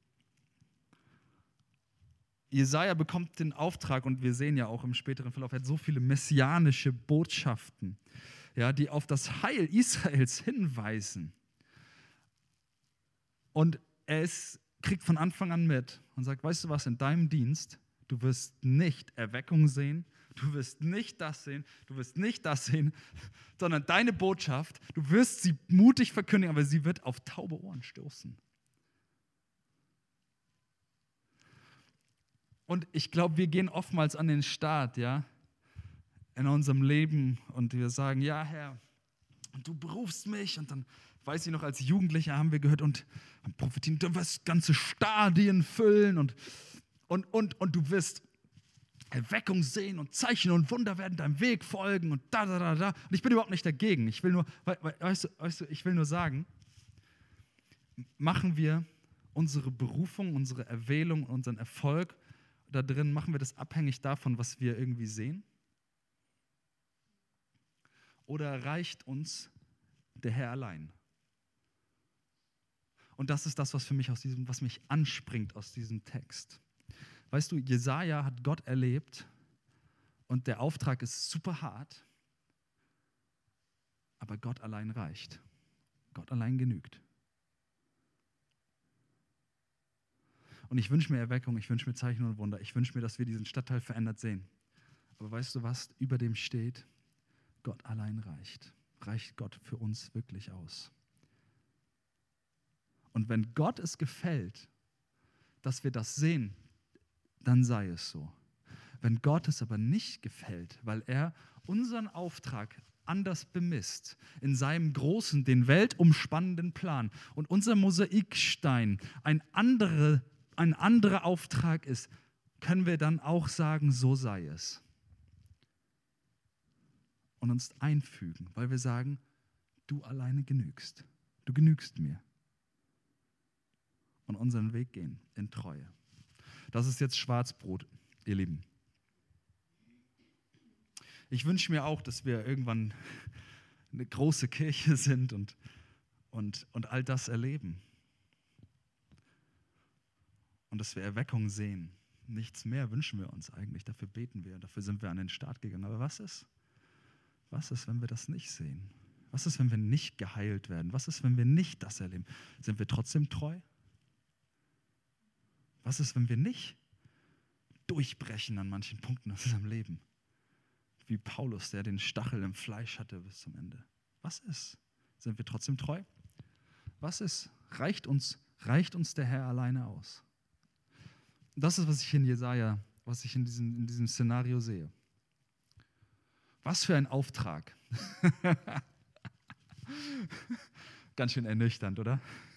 Jesaja bekommt den Auftrag, und wir sehen ja auch im späteren Verlauf, er hat so viele messianische Botschaften, ja, die auf das Heil Israels hinweisen. Und er ist, kriegt von Anfang an mit und sagt, weißt du was, in deinem Dienst, du wirst nicht Erweckung sehen, du wirst nicht das sehen, du wirst nicht das sehen, sondern deine Botschaft, du wirst sie mutig verkündigen, aber sie wird auf taube Ohren stoßen. Und ich glaube, wir gehen oftmals an den Start, ja, in unserem Leben und wir sagen, ja, Herr, du berufst mich. Und dann, weiß ich noch, als Jugendlicher haben wir gehört und prophetieren, du wirst ganze Stadien füllen und, und, und, und du wirst Erweckung sehen und Zeichen und Wunder werden deinem Weg folgen und da, da, da, da. Und ich bin überhaupt nicht dagegen. Ich will nur, weißt du, weißt du, ich will nur sagen, machen wir unsere Berufung, unsere Erwählung, unseren Erfolg da drin, machen wir das abhängig davon, was wir irgendwie sehen? Oder reicht uns der Herr allein? Und das ist das, was für mich aus diesem, was mich anspringt aus diesem Text. Weißt du, Jesaja hat Gott erlebt und der Auftrag ist super hart, aber Gott allein reicht. Gott allein genügt. Und ich wünsche mir Erweckung, ich wünsche mir Zeichen und Wunder, ich wünsche mir, dass wir diesen Stadtteil verändert sehen. Aber weißt du was, über dem steht, Gott allein reicht. Reicht Gott für uns wirklich aus. Und wenn Gott es gefällt, dass wir das sehen, dann sei es so. Wenn Gott es aber nicht gefällt, weil er unseren Auftrag anders bemisst, in seinem großen, den weltumspannenden Plan und unser Mosaikstein ein, andere, ein anderer Auftrag ist, können wir dann auch sagen, so sei es. Und uns einfügen, weil wir sagen, du alleine genügst. Du genügst mir. Und unseren Weg gehen in Treue. Das ist jetzt Schwarzbrot, ihr Lieben. Ich wünsche mir auch, dass wir irgendwann eine große Kirche sind und, und, und all das erleben. Und dass wir Erweckung sehen. Nichts mehr wünschen wir uns eigentlich. Dafür beten wir, dafür sind wir an den Start gegangen. Aber was ist? Was ist, wenn wir das nicht sehen? Was ist, wenn wir nicht geheilt werden? Was ist, wenn wir nicht das erleben? Sind wir trotzdem treu? Was ist, wenn wir nicht durchbrechen an manchen Punkten in unserem Leben? Wie Paulus, der den Stachel im Fleisch hatte bis zum Ende. Was ist? Sind wir trotzdem treu? Was ist? Reicht uns, reicht uns der Herr alleine aus? Das ist, was ich in Jesaja, was ich in diesem, in diesem Szenario sehe. Was für ein Auftrag. Ganz schön ernüchternd, oder?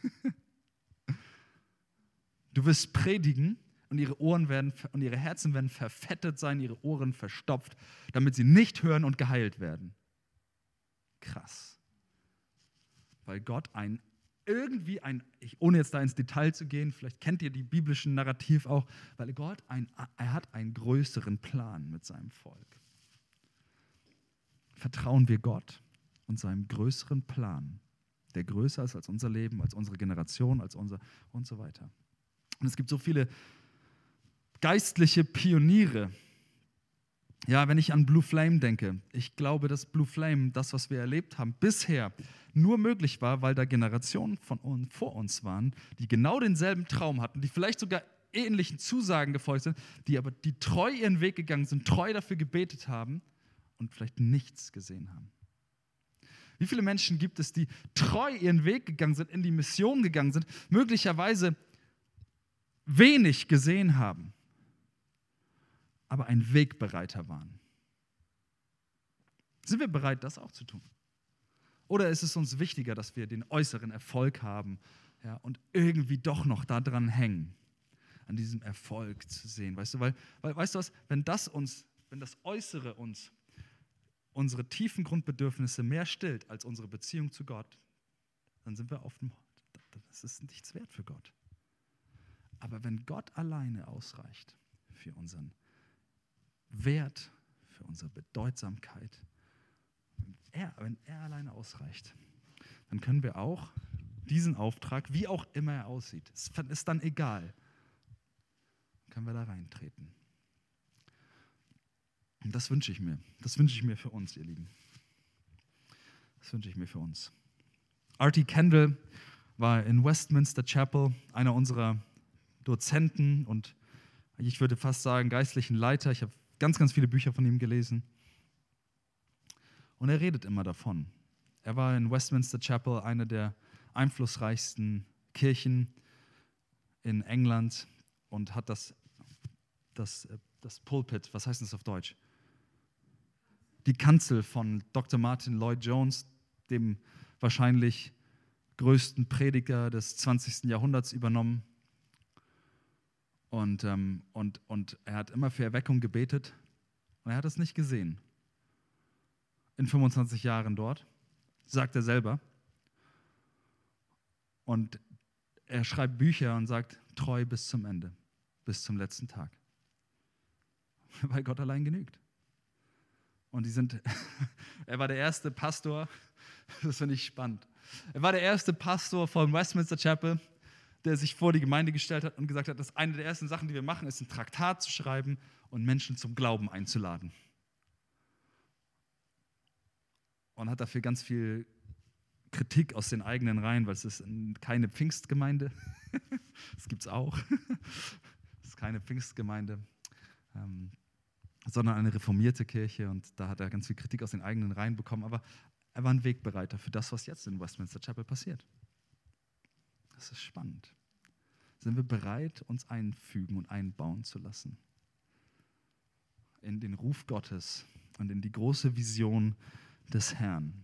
Du wirst predigen und ihre Ohren werden und ihre Herzen werden verfettet sein, ihre Ohren verstopft, damit sie nicht hören und geheilt werden. Krass. Weil Gott ein irgendwie ein, ich, ohne jetzt da ins Detail zu gehen, vielleicht kennt ihr die biblischen Narrativ auch, weil Gott ein, er hat einen größeren Plan mit seinem Volk. Vertrauen wir Gott und seinem größeren Plan, der größer ist als unser Leben, als unsere Generation, als unser und so weiter. Und es gibt so viele geistliche Pioniere. Ja, wenn ich an Blue Flame denke, ich glaube, dass Blue Flame, das, was wir erlebt haben, bisher nur möglich war, weil da Generationen von uns, vor uns waren, die genau denselben Traum hatten, die vielleicht sogar ähnlichen Zusagen gefolgt sind, die aber die treu ihren Weg gegangen sind, treu dafür gebetet haben und vielleicht nichts gesehen haben. Wie viele Menschen gibt es, die treu ihren Weg gegangen sind, in die Mission gegangen sind, möglicherweise wenig gesehen haben, aber ein Wegbereiter waren? Sind wir bereit, das auch zu tun? Oder ist es uns wichtiger, dass wir den äußeren Erfolg haben, ja, und irgendwie doch noch daran hängen, an diesem Erfolg zu sehen? Weißt du, weil, weil weißt du was, wenn das uns, wenn das Äußere uns unsere tiefen Grundbedürfnisse mehr stillt als unsere Beziehung zu Gott, dann sind wir auf dem, das ist nichts wert für Gott. Aber wenn Gott alleine ausreicht für unseren Wert, für unsere Bedeutsamkeit, wenn er, wenn er alleine ausreicht, dann können wir auch diesen Auftrag, wie auch immer er aussieht, es ist dann egal, können wir da reintreten. Und das wünsche ich mir. Das wünsche ich mir für uns, ihr Lieben. Das wünsche ich mir für uns. R T Kendall war in Westminster Chapel einer unserer Dozenten und ich würde fast sagen geistlichen Leiter. Ich habe ganz, ganz viele Bücher von ihm gelesen. Und er redet immer davon. Er war in Westminster Chapel, eine der einflussreichsten Kirchen in England und hat das, das, das Pulpit, was heißt das auf Deutsch? Die Kanzel von Doktor Martin Lloyd Jones, dem wahrscheinlich größten Prediger des zwanzigsten Jahrhunderts, übernommen. Und, ähm, und, und er hat immer für Erweckung gebetet und er hat es nicht gesehen. In fünfundzwanzig Jahren dort, sagt er selber. Und er schreibt Bücher und sagt, treu bis zum Ende, bis zum letzten Tag. Weil Gott allein genügt. Und die sind, er war der erste Pastor, das finde ich spannend. Er war der erste Pastor von Westminster Chapel, der sich vor die Gemeinde gestellt hat und gesagt hat, dass eine der ersten Sachen, die wir machen, ist, ein Traktat zu schreiben und Menschen zum Glauben einzuladen. Und hat dafür ganz viel Kritik aus den eigenen Reihen, weil es ist keine Pfingstgemeinde. Das gibt es auch. Es ist keine Pfingstgemeinde, ähm, sondern eine reformierte Kirche. Und da hat er ganz viel Kritik aus den eigenen Reihen bekommen. Aber er war ein Wegbereiter für das, was jetzt in Westminster Chapel passiert. Das ist spannend. Sind wir bereit, uns einfügen und einbauen zu lassen in den Ruf Gottes und in die große Vision des Herrn?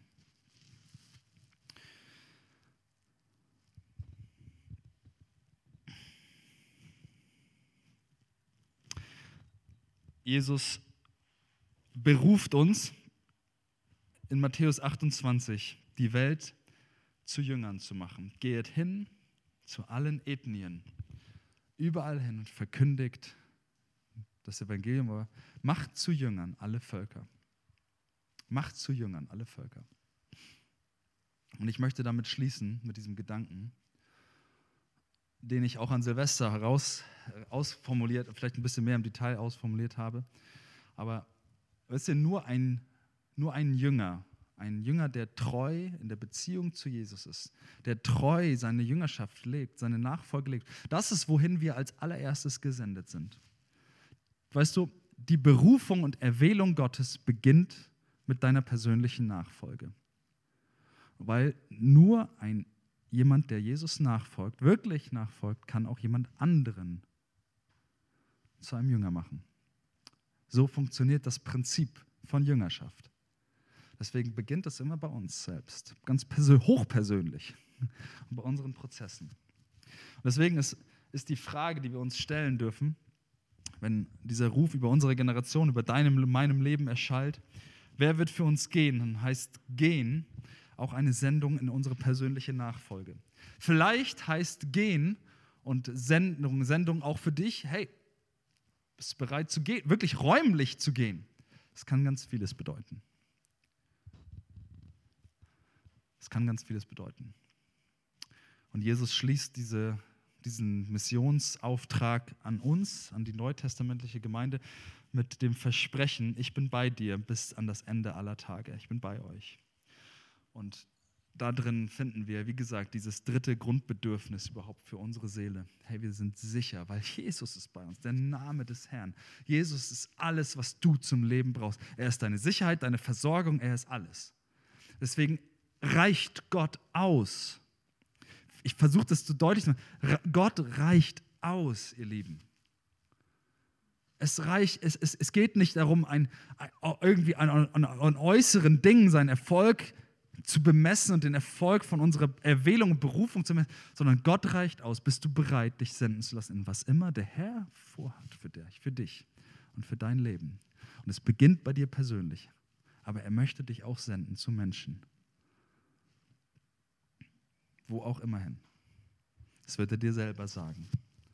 Jesus beruft uns in Matthäus achtundzwanzig, die Welt zu Jüngern zu machen. Geht hin zu allen Ethnien, überall hin und verkündigt das Evangelium, aber macht zu Jüngern alle Völker. Macht zu Jüngern alle Völker. Und ich möchte damit schließen, mit diesem Gedanken, den ich auch an Silvester heraus, ausformuliert, vielleicht ein bisschen mehr im Detail ausformuliert habe. Aber wisst ihr, nur ein, nur ein Jünger, ein Jünger, der treu in der Beziehung zu Jesus ist, der treu seine Jüngerschaft lebt, seine Nachfolge lebt, das ist, wohin wir als allererstes gesendet sind. Weißt du, die Berufung und Erwählung Gottes beginnt mit deiner persönlichen Nachfolge. Weil nur ein jemand, der Jesus nachfolgt, wirklich nachfolgt, kann auch jemand anderen zu einem Jünger machen. So funktioniert das Prinzip von Jüngerschaft. Deswegen beginnt es immer bei uns selbst, ganz persö- hochpersönlich und bei unseren Prozessen. Und deswegen ist, ist die Frage, die wir uns stellen dürfen, wenn dieser Ruf über unsere Generation, über deinem, meinem Leben erschallt, wer wird für uns gehen? Dann heißt gehen auch eine Sendung in unsere persönliche Nachfolge. Vielleicht heißt gehen und Sendung, Sendung auch für dich, hey, bist du bereit zu gehen, wirklich räumlich zu gehen? Das kann ganz vieles bedeuten. Das kann ganz vieles bedeuten. Und Jesus schließt diese, diesen Missionsauftrag an uns, an die neutestamentliche Gemeinde, mit dem Versprechen, ich bin bei dir bis an das Ende aller Tage. Ich bin bei euch. Und da drin finden wir, wie gesagt, dieses dritte Grundbedürfnis überhaupt für unsere Seele. Hey, wir sind sicher, weil Jesus ist bei uns, der Name des Herrn. Jesus ist alles, was du zum Leben brauchst. Er ist deine Sicherheit, deine Versorgung, er ist alles. Deswegen reicht Gott aus. Ich versuche das zu deutlich zu machen. Gott reicht aus, ihr Lieben. Es, reicht, es, es, es geht nicht darum, ein, ein, irgendwie an, an, an äußeren Dingen seinen Erfolg zu bemessen und den Erfolg von unserer Erwählung und Berufung zu messen, sondern Gott reicht aus. Bist du bereit, dich senden zu lassen in was immer der Herr vorhat für dich, für dich und für dein Leben. Und es beginnt bei dir persönlich, aber er möchte dich auch senden zu Menschen. Wo auch immer hin. Das wird er dir selber sagen.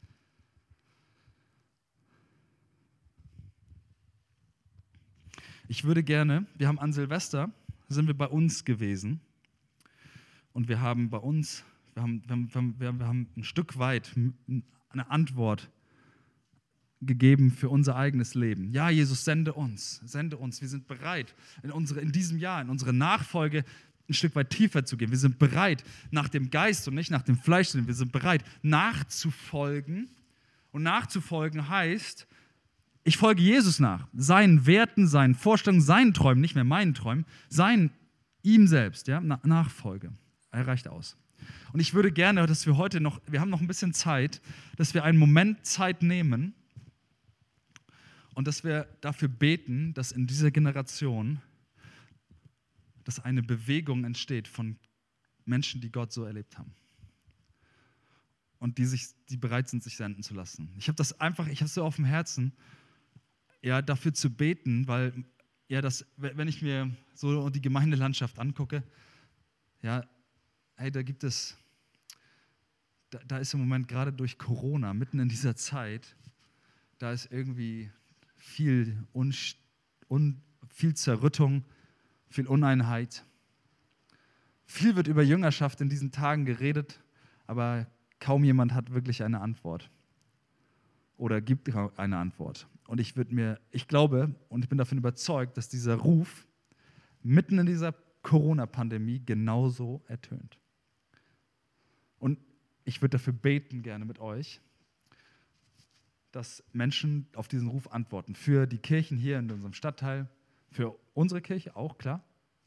Ich würde gerne, wir haben an Silvester, sind wir bei uns gewesen und wir haben bei uns, wir haben, wir haben, wir haben, wir haben ein Stück weit eine Antwort gegeben für unser eigenes Leben. Ja, Jesus, sende uns, sende uns. Wir sind bereit, in, unsere, in diesem Jahr, in unsere Nachfolge ein Stück weit tiefer zu gehen. Wir sind bereit, nach dem Geist und nicht nach dem Fleisch zu gehen. Wir sind bereit, nachzufolgen. Und nachzufolgen heißt, ich folge Jesus nach, seinen Werten, seinen Vorstellungen, seinen Träumen, nicht mehr meinen Träumen, seinen, ihm selbst, ja, Nachfolge. Er reicht aus. Und ich würde gerne, dass wir heute noch, wir haben noch ein bisschen Zeit, dass wir einen Moment Zeit nehmen und dass wir dafür beten, dass in dieser Generation, dass eine Bewegung entsteht von Menschen, die Gott so erlebt haben. Und die, sich, die bereit sind, sich senden zu lassen. Ich habe das einfach, ich habe es so auf dem Herzen, ja, dafür zu beten, weil, ja, das, wenn ich mir so die Gemeindelandschaft angucke, ja, hey, da gibt es, da, da ist im Moment gerade durch Corona, mitten in dieser Zeit, da ist irgendwie viel, Unst- un, viel Zerrüttung, viel Uneinheit. Viel wird über Jüngerschaft in diesen Tagen geredet, aber kaum jemand hat wirklich eine Antwort oder gibt eine Antwort. Und ich würde mir, ich glaube und ich bin davon überzeugt, dass dieser Ruf mitten in dieser Corona-Pandemie genauso ertönt. Und ich würde dafür beten gerne mit euch, dass Menschen auf diesen Ruf antworten. Für die Kirchen hier in unserem Stadtteil, für unsere Kirche auch, klar.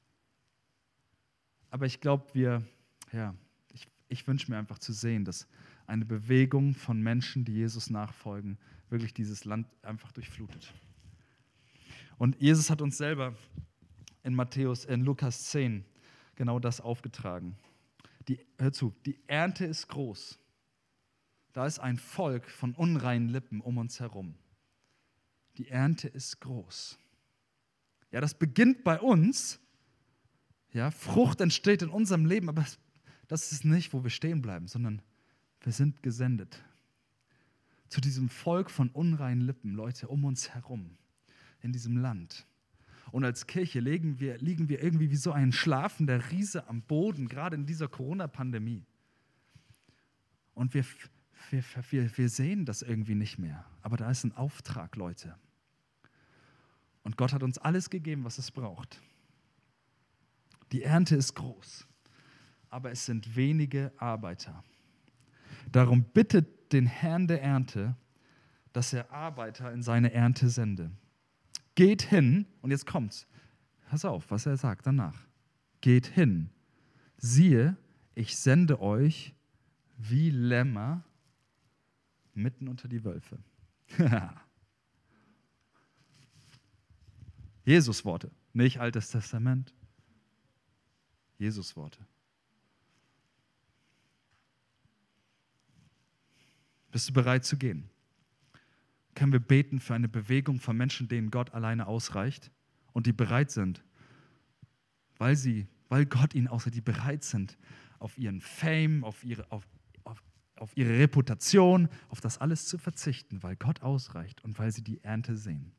Aber ich glaube, wir, ja, ich, ich wünsche mir einfach zu sehen, dass eine Bewegung von Menschen, die Jesus nachfolgen, wirklich dieses Land einfach durchflutet. Und Jesus hat uns selber in Matthäus, in Lukas zehn genau das aufgetragen. Die, hör zu, die Ernte ist groß. Da ist ein Volk von unreinen Lippen um uns herum. Die Ernte ist groß. Ja, das beginnt bei uns. Ja, Frucht entsteht in unserem Leben, aber das ist nicht, wo wir stehen bleiben, sondern wir sind gesendet. Zu diesem Volk von unreinen Lippen, Leute, um uns herum, in diesem Land. Und als Kirche liegen wir, liegen wir irgendwie wie so ein schlafender Riese am Boden, gerade in dieser Corona-Pandemie. Und wir, wir, wir, wir sehen das irgendwie nicht mehr. Aber da ist ein Auftrag, Leute. Und Gott hat uns alles gegeben, was es braucht. Die Ernte ist groß, aber es sind wenige Arbeiter. Darum bittet den Herrn der Ernte, dass er Arbeiter in seine Ernte sende. Geht hin, und jetzt kommt's. Pass auf, was er sagt danach. Geht hin, siehe, ich sende euch wie Lämmer mitten unter die Wölfe. Jesus Worte, nicht Altes Testament. Jesus Worte. Bist du bereit zu gehen? Können wir beten für eine Bewegung von Menschen, denen Gott alleine ausreicht und die bereit sind, weil sie, weil Gott ihnen ausreicht, die bereit sind, auf ihren Fame, auf ihre, auf, auf, auf ihre Reputation, auf das alles zu verzichten, weil Gott ausreicht und weil sie die Ernte sehen.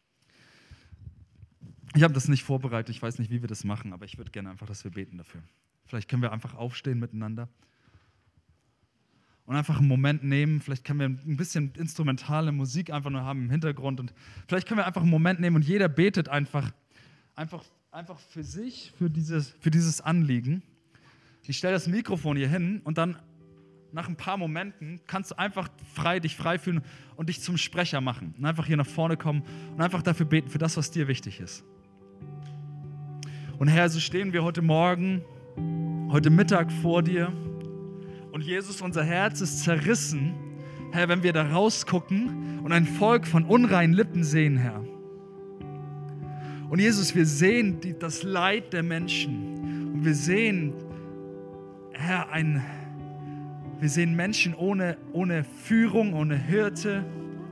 Ich habe das nicht vorbereitet, ich weiß nicht, wie wir das machen, aber ich würde gerne einfach, dass wir beten dafür. Vielleicht können wir einfach aufstehen miteinander und einfach einen Moment nehmen. Vielleicht können wir ein bisschen instrumentale Musik einfach nur haben im Hintergrund und vielleicht können wir einfach einen Moment nehmen und jeder betet einfach, einfach, einfach für sich, für dieses, für dieses Anliegen. Ich stelle das Mikrofon hier hin und dann nach ein paar Momenten kannst du einfach frei, dich frei fühlen und dich zum Sprecher machen und einfach hier nach vorne kommen und einfach dafür beten, für das, was dir wichtig ist. Und Herr, so stehen wir heute Morgen, heute Mittag vor dir. Und Jesus, unser Herz ist zerrissen, Herr, wenn wir da rausgucken und ein Volk von unreinen Lippen sehen, Herr. Und Jesus, wir sehen die, das Leid der Menschen. Und wir sehen, Herr, ein, wir sehen Menschen ohne, ohne Führung, ohne Hirte.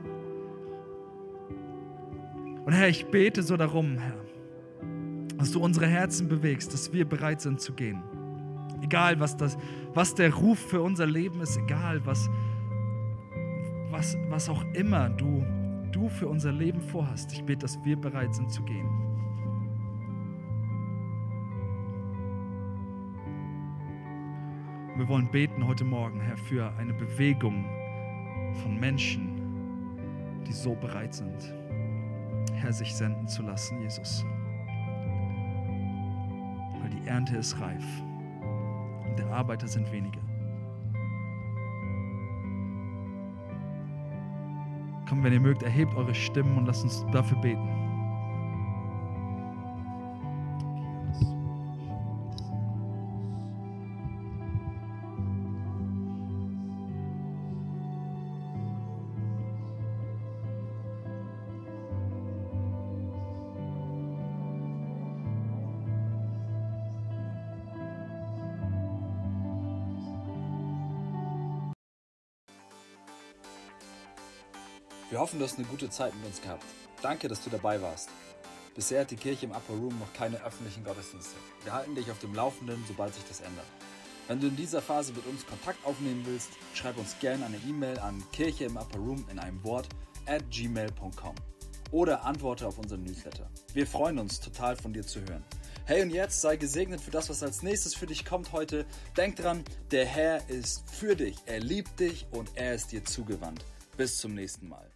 Und Herr, ich bete so darum, Herr, dass du unsere Herzen bewegst, dass wir bereit sind zu gehen. Egal, was, das, was der Ruf für unser Leben ist, egal, was, was, was auch immer du, du für unser Leben vorhast. Ich bete, dass wir bereit sind zu gehen. Wir wollen beten heute Morgen, Herr, für eine Bewegung von Menschen, die so bereit sind, Herr, sich senden zu lassen, Jesus. Weil die Ernte ist reif und der Arbeiter sind wenige. Komm, wenn ihr mögt, erhebt eure Stimmen und lasst uns dafür beten. Wir hoffen, du hast eine gute Zeit mit uns gehabt. Danke, dass du dabei warst. Bisher hat die Kirche im Upper Room noch keine öffentlichen Gottesdienste. Wir halten dich auf dem Laufenden, sobald sich das ändert. Wenn du in dieser Phase mit uns Kontakt aufnehmen willst, schreib uns gerne eine E-Mail an kirche im upper room in einem Wort at gmail punkt com oder antworte auf unseren Newsletter. Wir freuen uns total von dir zu hören. Hey, und jetzt sei gesegnet für das, was als nächstes für dich kommt heute. Denk dran, der Herr ist für dich, er liebt dich und er ist dir zugewandt. Bis zum nächsten Mal.